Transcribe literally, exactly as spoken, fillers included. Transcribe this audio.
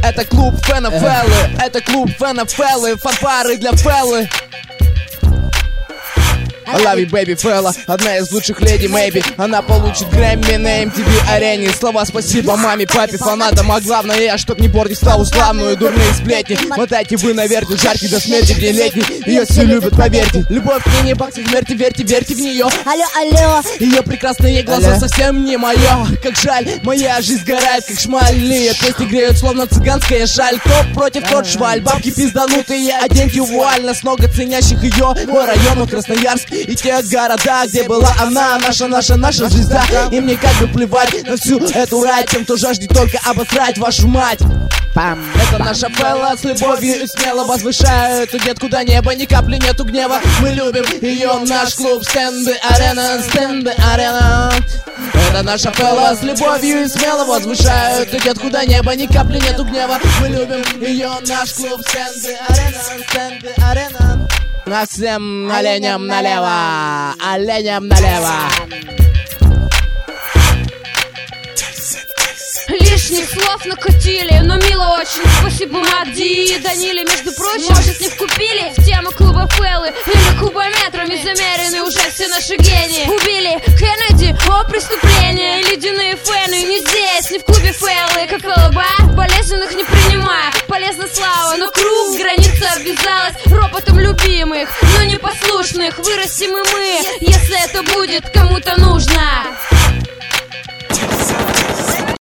Это клуб фэнов Фэллы, это клуб фэнов Фэллы, фанфары для Фэллы. I love you, baby Фэлла, одна из лучших леди Мэйби. Она получит Грэмми на эм ти ви арене. Слова спасибо маме, папе, фанатам. А главное, я, чтоб не портить славу славную. Дурные сплетни, мотайте вы на верте. Жаркий до смерти, день летний. Ее все любят, поверьте. Любовь к ней не баксы, смерти, верьте, верьте в нее. Алло, алло. Ее прекрасные глаза алло. Совсем не мое. Как жаль, моя жизнь сгорает, как шмаль. Ее песни греют, словно цыганская шаль. Кто против, тот шваль. Бабки пизданутые, оденьте вуаль. Нас много ценящих ее по району Красноярск и тех города, где была она, наша, наша, наша звезда. И мне как бы плевать на всю эту рать, тем, кто жаждет только обосрать вашу мать. Пам. Это наша Фэлла с любовью и смело возвышаю эту детку до неба, ни капли нету гнева. Мы любим ее, наш клуб стенды арена, стенды арена. Это наша Фэлла с любовью и смело возвышаю эту детку до неба, ни капли нету гнева. Мы любим ее, наш клуб стенды арена, стенды арена. На всем оленям налево, оленям налево. Лишних слов накатили, но мило очень. Спасибо Мади и Даниле, между прочим. Может, с них купили в тему клуба Фэллы или кубометрами замерены уже все наши гении. Убили Кеннеди, о преступление. Ледяные фэны не здесь, не в клубе Фэллы. Как ЛБ, болезненных не принимая. Полезна слава, но круг, граница обвязалась ропотом любимых, но непослушных. Вырастим и мы, если это будет кому-то нужно.